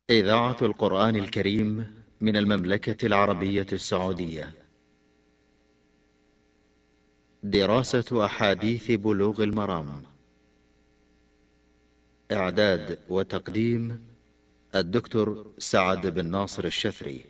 إذاعة القرآن الكريم من المملكة العربية السعودية. دراسة أحاديث بلوغ المرام. إعداد وتقديم الدكتور سعد بن ناصر الشفري.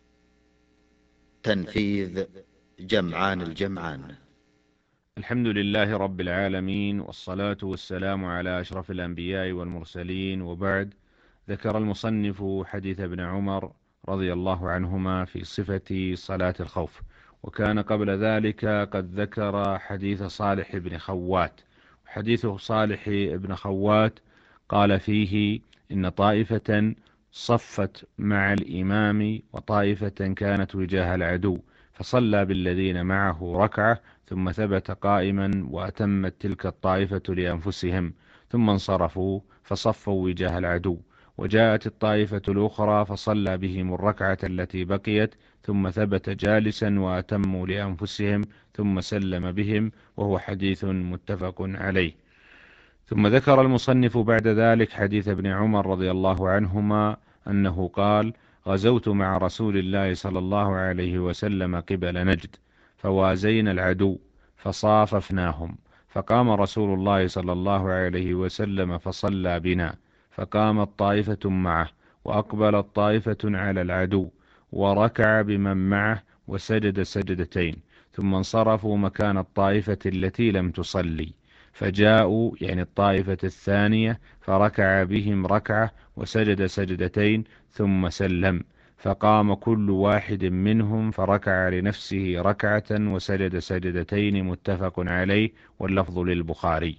تنفيذ جمعان الجمعان. الحمد لله رب العالمين، والصلاة والسلام على أشرف الأنبياء والمرسلين، وبعد. ذكر المصنف حديث ابن عمر رضي الله عنهما في صفة صلاة الخوف، وكان قبل ذلك قد ذكر حديث صالح بن خوات. حديث صالح بن خوات قال فيه إن طائفة صفت مع الإمام وطائفة كانت وجاه العدو، فصلى بالذين معه ركعة ثم ثبت قائما وأتمت تلك الطائفة لأنفسهم، ثم انصرفوا فصفوا وجاه العدو، وجاءت الطائفة الأخرى فصلى بهم الركعة التي بقيت ثم ثبت جالسا وأتموا لأنفسهم ثم سلم بهم، وهو حديث متفق عليه. ثم ذكر المصنف بعد ذلك حديث ابن عمر رضي الله عنهما أنه قال: غزوت مع رسول الله صلى الله عليه وسلم قبل نجد، فوازينا العدو فصاففناهم، فقام رسول الله صلى الله عليه وسلم فصلى بنا، فقامت طائفة معه وأقبلت طائفة على العدو، وركع بمن معه وسجد سجدتين، ثم انصرفوا مكان الطائفة التي لم تصلي، فجاءوا يعني الطائفة الثانية فركع بهم ركعة وسجد سجدتين ثم سلم، فقام كل واحد منهم فركع لنفسه ركعة وسجد سجدتين، متفق عليه، واللفظ للبخاري.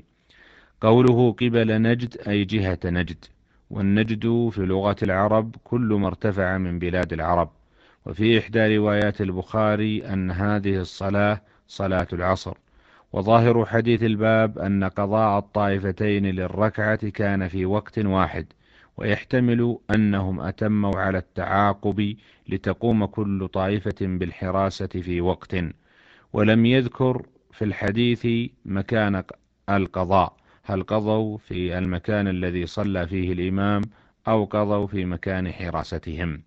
قوله قبل نجد أي جهة نجد، والنجد في لغة العرب كل ما ارتفع من بلاد العرب. وفي إحدى روايات البخاري أن هذه الصلاة صلاة العصر. وظاهر حديث الباب أن قضاء الطائفتين للركعة كان في وقت واحد، ويحتمل أنهم أتموا على التعاقب لتقوم كل طائفة بالحراسة في وقت، ولم يذكر في الحديث مكان القضاء، هل قضوا في المكان الذي صلى فيه الإمام أو قضوا في مكان حراستهم.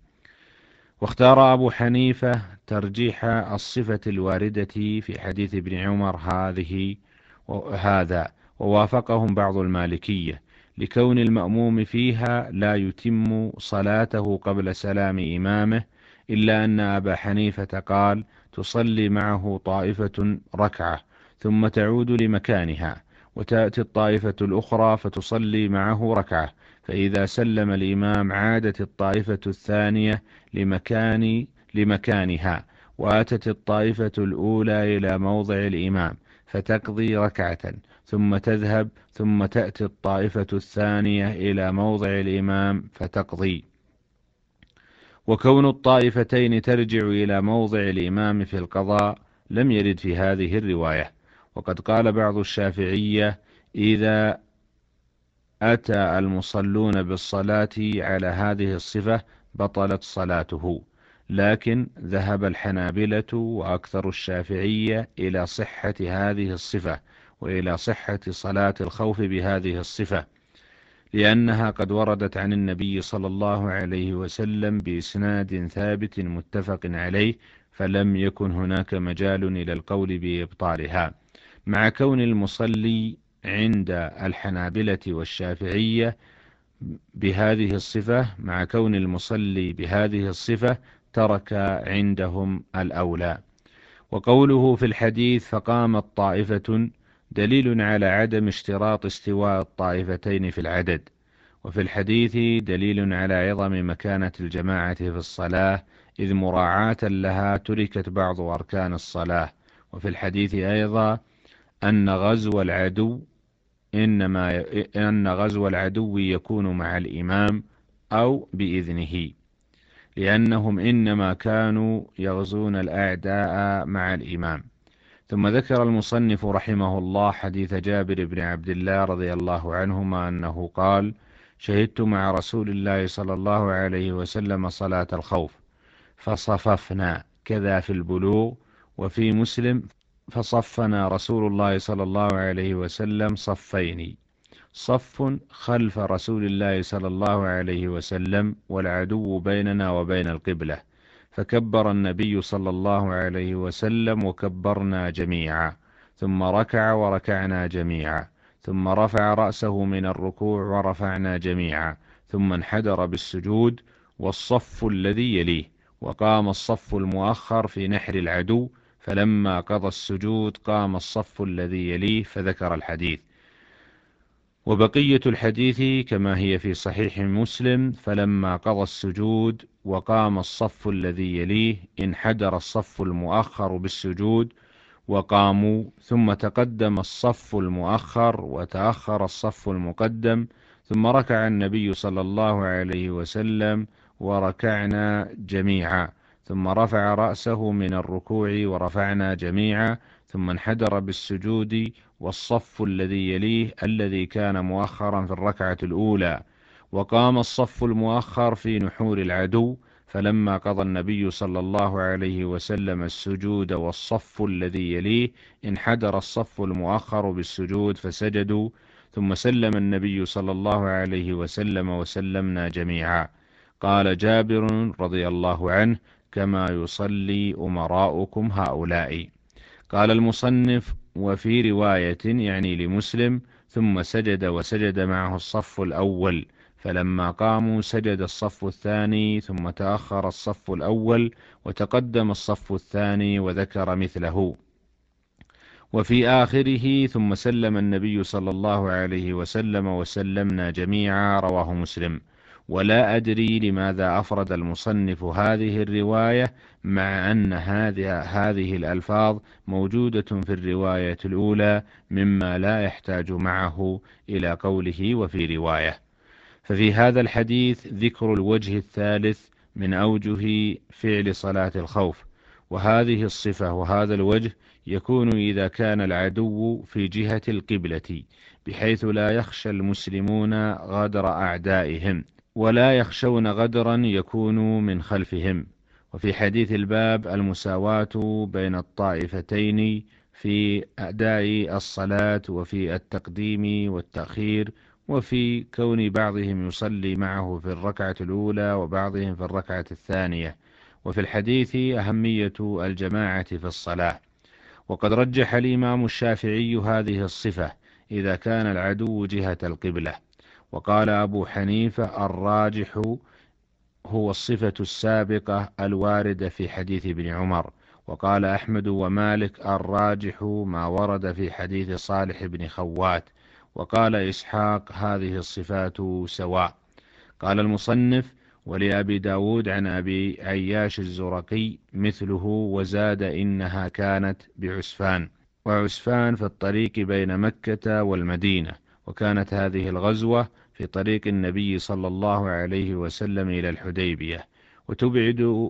واختار أبو حنيفة ترجيح الصفة الواردة في حديث ابن عمر هذا، ووافقهم بعض المالكية، لكون المأموم فيها لا يتم صلاته قبل سلام إمامه، إلا أن أبا حنيفة قال: تصلي معه طائفة ركعة ثم تعود لمكانها، وتأتي الطائفة الأخرى فتصلي معه ركعة، فإذا سلم الإمام عادت الطائفة الثانية لمكانها، وأتت الطائفة الأولى إلى موضع الإمام فتقضي ركعة ثم تذهب، ثم تأتي الطائفة الثانية إلى موضع الإمام فتقضي. وكون الطائفتين ترجع إلى موضع الإمام في القضاء لم يرد في هذه الرواية. وقد قال بعض الشافعية: إذا أتى المصلون بالصلاة على هذه الصفة بطلت صلاته، لكن ذهب الحنابلة وأكثر الشافعية إلى صحة هذه الصفة وإلى صحة صلاة الخوف بهذه الصفة، لأنها قد وردت عن النبي صلى الله عليه وسلم بإسناد ثابت متفق عليه، فلم يكن هناك مجال إلى القول بإبطالها، مع كون المصلي عند الحنابلة والشافعية بهذه الصفة ترك عندهم الأولى. وقوله في الحديث فقامت طائفة دليل على عدم اشتراط استواء الطائفتين في العدد، وفي الحديث دليل على عظم مكانة الجماعة في الصلاة، إذ مراعاة لها تركت بعض أركان الصلاة. وفي الحديث أيضا أن غزو العدو يكون مع الإمام أو بإذنه، لأنهم إنما كانوا يغزون الأعداء مع الإمام. ثم ذكر المصنف رحمه الله حديث جابر بن عبد الله رضي الله عنهما أنه قال: شهدت مع رسول الله صلى الله عليه وسلم صلاة الخوف فصففنا، كذا في البلوغ. وفي مسلم: فصفنا رسول الله صلى الله عليه وسلم صفين، صف خلف رسول الله صلى الله عليه وسلم والعدو بيننا وبين القبلة، فكبر النبي صلى الله عليه وسلم وكبرنا جميعا، ثم ركع وركعنا جميعا، ثم رفع رأسه من الركوع ورفعنا جميعا، ثم انحدر بالسجود والصف الذي يليه، وقام الصف المؤخر في نحر العدو، فلما قضى السجود قام الصف الذي يليه، فذكر الحديث. وبقية الحديث كما هي في صحيح مسلم: فلما قضى السجود وقام الصف الذي يليه انحدر الصف المؤخر بالسجود وقاموا، ثم تقدم الصف المؤخر وتأخر الصف المقدم، ثم ركع النبي صلى الله عليه وسلم وركعنا جميعا، ثم رفع رأسه من الركوع ورفعنا جميعا، ثم انحدر بالسجود والصف الذي يليه الذي كان مؤخرا في الركعة الأولى، وقام الصف المؤخر في نحور العدو، فلما قضى النبي صلى الله عليه وسلم السجود والصف الذي يليه انحدر الصف المؤخر بالسجود فسجدوا، ثم سلم النبي صلى الله عليه وسلم وسلمنا جميعا. قال جابر رضي الله عنه: كما يصلي أمراؤكم هؤلاء. قال المصنف: وفي رواية يعني لمسلم: ثم سجد وسجد معه الصف الأول، فلما قاموا سجد الصف الثاني، ثم تأخر الصف الأول وتقدم الصف الثاني، وذكر مثله. وفي آخره: ثم سلم النبي صلى الله عليه وسلم وسلمنا جميعا، رواه مسلم. ولا أدري لماذا أفرد المصنف هذه الرواية مع أن هذه الألفاظ موجودة في الرواية الأولى، مما لا يحتاج معه إلى قوله وفي رواية. ففي هذا الحديث ذكر الوجه الثالث من أوجه فعل صلاة الخوف، وهذه الصفة وهذا الوجه يكون إذا كان العدو في جهة القبلة، بحيث لا يخشى المسلمون غدر أعدائهم، ولا يخشون غدرا يكون من خلفهم. وفي حديث الباب المساواة بين الطائفتين في أداء الصلاة، وفي التقديم والتأخير، وفي كون بعضهم يصلي معه في الركعة الأولى وبعضهم في الركعة الثانية، وفي الحديث أهمية الجماعة في الصلاة. وقد رجح الإمام الشافعي هذه الصفة إذا كان العدو جهة القبلة، وقال أبو حنيفة: الراجح هو الصفة السابقة الواردة في حديث ابن عمر. وقال أحمد ومالك: الراجح ما ورد في حديث صالح بن خوات. وقال إسحاق: هذه الصفات سواء. قال المصنف: ولأبي داود عن أبي عياش الزرقي مثله، وزاد: إنها كانت بعسفان، وعسفان في الطريق بين مكة والمدينة، وكانت هذه الغزوة في طريق النبي صلى الله عليه وسلم إلى الحديبية، وتبعد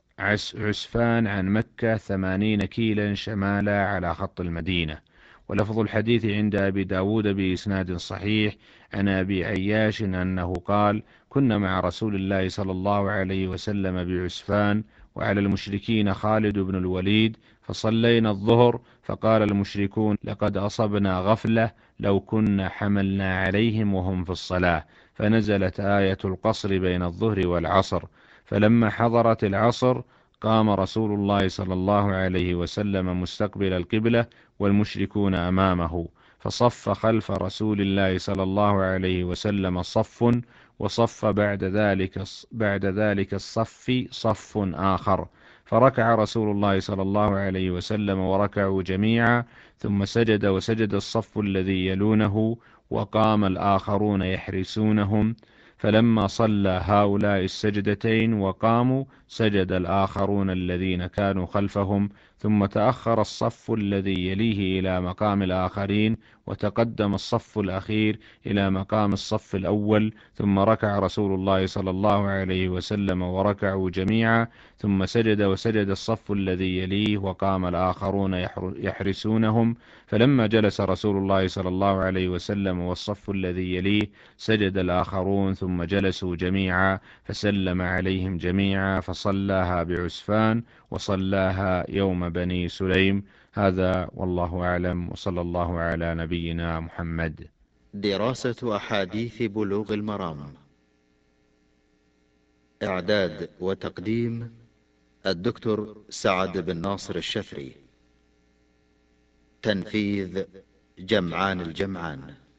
عسفان عن مكة 80 كيلا شمالا على خط المدينة. ولفظ الحديث عند أبي داود بإسناد صحيح عن أبي عياش أنه قال: كنا مع رسول الله صلى الله عليه وسلم بعسفان، وعلى المشركين خالد بن الوليد، فصلينا الظهر، فقال المشركون: لقد أصبنا غفلة، لو كنا حملنا عليهم وهم في الصلاة، فنزلت آية القصر بين الظهر والعصر، فلما حضرت العصر قام رسول الله صلى الله عليه وسلم مستقبل القبلة والمشركون أمامه، فصف خلف رسول الله صلى الله عليه وسلم صف، وصف بعد ذلك الصف صف آخر، فركع رسول الله صلى الله عليه وسلم وركعوا جميعا، ثم سجد وسجد الصف الذي يلونه، وقام الآخرون يحرسونهم، فلما صلى هؤلاء السجدتين وقاموا سجد الآخرون الذين كانوا خلفهم، ثم تأخر الصف الذي يليه إلى مقام الآخرين، وتقدم الصف الأخير إلى مقام الصف الأول، ثم ركع رسول الله صلى الله عليه وسلم وركعوا جميعا، ثم سجد وسجد الصف الذي يليه، وقام الآخرون يحرسونهم، فلما جلس رسول الله صلى الله عليه وسلم والصف الذي يليه سجد الآخرون، ثم جلسوا جميعا، فسلم عليهم جميعا، فصلاها بعسفان وصلاها يوم بني سليم. هذا والله أعلم، وصلى الله على نبينا محمد. دراسة أحاديث بلوغ المرام. إعداد وتقديم الدكتور سعد بن ناصر الشفري. تنفيذ جمعان الجمعان.